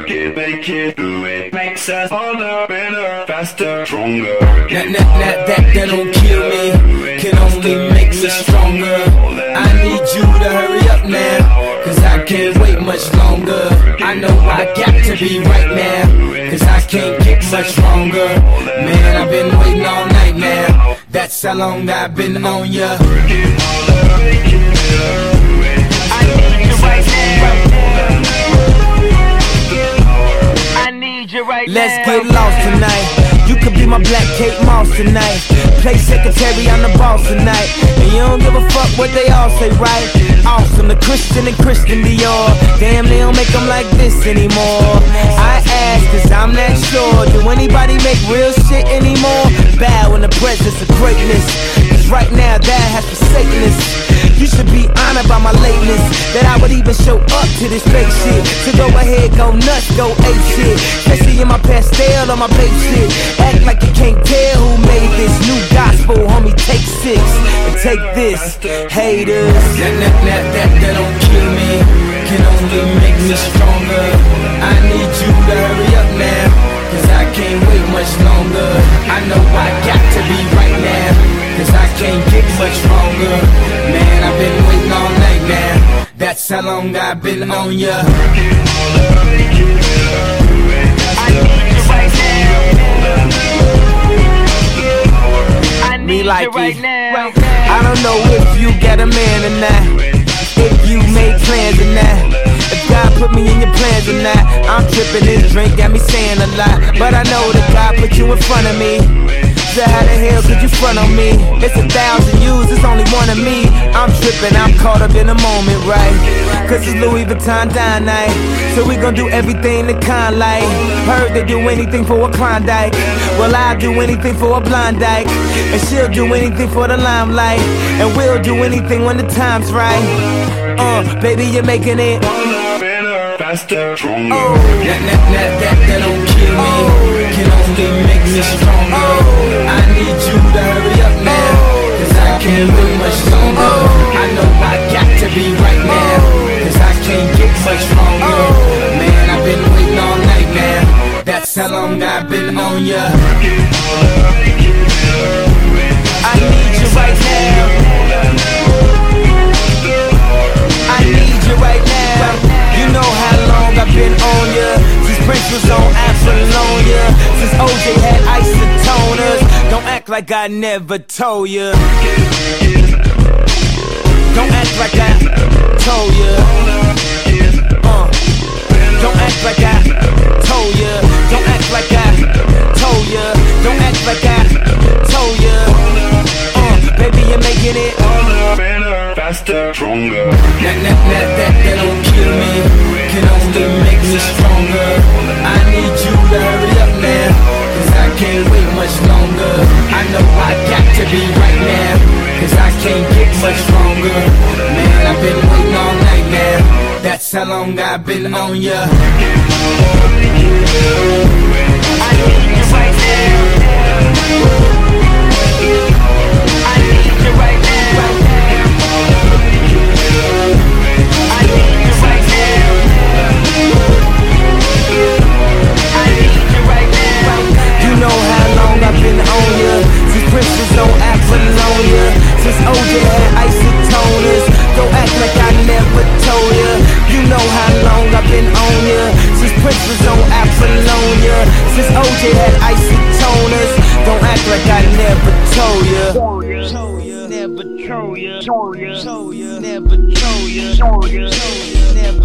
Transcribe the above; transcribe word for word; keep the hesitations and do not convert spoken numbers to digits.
work it, make it, do it. Makes us harder, better, faster, stronger. That, that, that, that, that don't kill me, can only make me stronger. I need you to hurry up now, cause I can't wait much longer. I know I got to be right now, cause I can't get much longer. Man, I've been waiting all night now, that's how long I've been on ya. Let's get lost tonight. You could be my black Kate Moss tonight. Play secretary, I'm the boss tonight. And you don't give a fuck what they all say, right? Awesome, the Christian and Christian Dior. Damn, they don't make them like this anymore. I ask, cause I'm not sure. Do anybody make real shit anymore? Bow in the presence of greatness, cause right now that has forsaken us. You should be honored by my lateness, that I would even show up to this fake shit. So go ahead, go nuts, go ape shit. Especially in my pastel on my babe shit. Act like you can't tell who made this new gospel, homie, take six and take this, haters. That, that, that, that, that don't kill me, can only make me stronger. I need you to hurry up now, cause I can't wait much longer. I know I got to be right now, cause I can't get much longer. Man, I've been waiting all night now, that's how long I've been on ya. Me like right now. I don't know if you got a man or not, if you made plans or not, if God put me in your plans or not. I'm tripping, this drink got me saying a lot, but I know that God put you in front of me. So how the hell could you front on me? It's a thousand yous, it's only one of me. I'm tripping, I'm caught up in the moment, right? Cause it's Louis Vuitton dine night, so we gon' do everything the kind like. Heard they do anything for a Klondike, well I'll do anything for a Blondike, and she'll do anything for the limelight, and we'll do anything when the time's right. Uh, baby, you're making it faster, stronger. Oh, that, that, that, that, that don't kill me, oh, can only make me stronger. Oh, I need you to hurry up now, cause I can't wait much longer. Oh, I know I got to be right now, cause I can't get much longer. Oh, man, I've been waiting all night now, that's how long I've been on ya. I need you right now, I need you right now. You know how long I've been on ya, since Prince was on Apollonia, since O J had isotoners. Don't act like I never told ya, don't act like I told ya, uh, don't act like I told ya, don't act like I told ya, don't act like I told ya, uh, baby you're making it better, faster, stronger. That, that, that, that, that don't kill me, can only make me stronger. I need you to hurry up now, cause I can't wait much longer. I know I got to be right now, cause I can't get much longer. Man, I've been waiting all night now, that's how long I've been on ya. I need you right now, I need you right now. You know how long I've been on ya, since Prince was on Apollonia, since O J had isotoners. Don't act like I never told ya. You know how long I've been on ya, since Prince was on Apollonia, since O J had isotoners. Don't act like I never told ya. Never told ya, never told ya, never told ya, never told ya, never.